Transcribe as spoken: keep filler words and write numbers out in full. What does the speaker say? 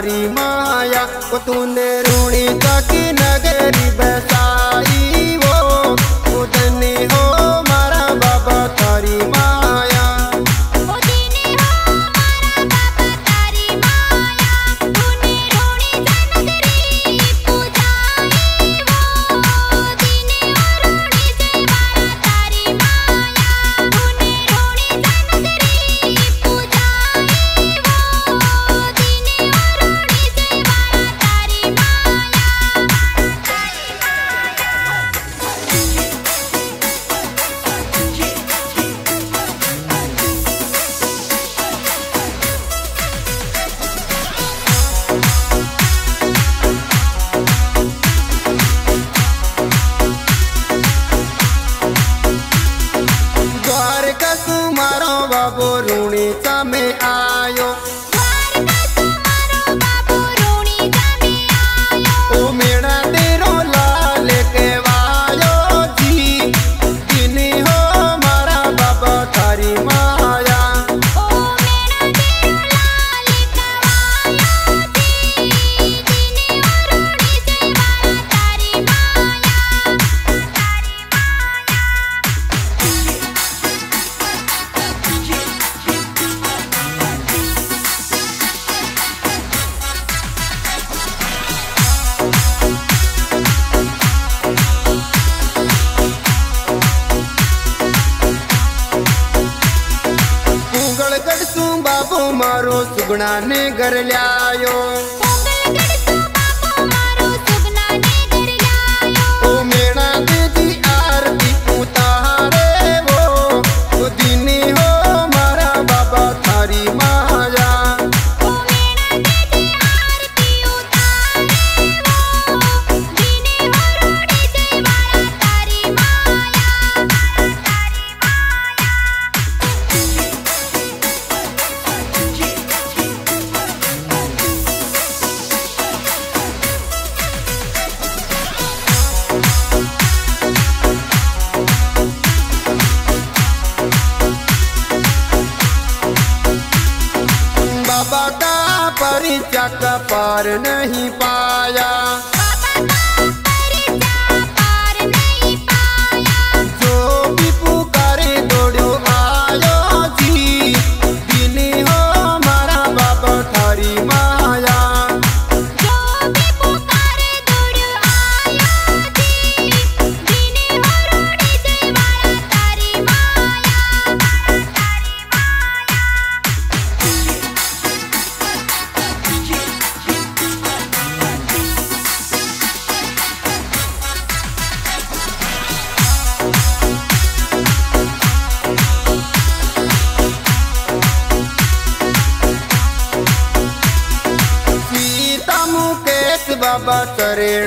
थारी माया को तूने रूणी तकी नगरी बसाई वो उदनी हो मारा बाबा थारी माया। बाबो रूणी में आयो ओ मेरा तेरो लाल के वायो जी जिनी हो मारा बाबा थारी माया। बाबू मारो सुगना ने घर ल्यायो ओ मेरा दीदी आरती उतारे वो दीनी हो मारा बाबा थारी माया। बाबा का परिचय का पार नहीं पाया जो भी पुकारे दौड़ो आयो जी दिनी हो मारा बाबा थारी माया। बाबा शरण